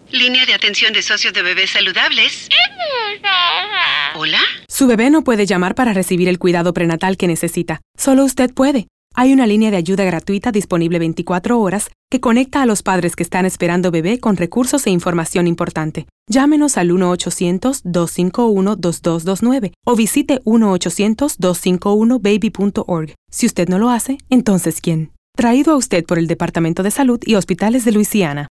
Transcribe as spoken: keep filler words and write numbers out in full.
Línea de atención de socios de bebés saludables. ¿Hola? Su bebé no puede llamar para recibir el cuidado prenatal que necesita. Solo usted puede. Hay una línea de ayuda gratuita disponible veinticuatro horas que conecta a los padres que están esperando bebé con recursos e información importante. Llámenos al uno ochocientos, dos cinco uno, dos dos dos nueve o visite uno ochocientos, dos cinco uno, baby punto org. Si usted no lo hace, entonces ¿quién? Traído a usted por el Departamento de Salud y Hospitales de Luisiana.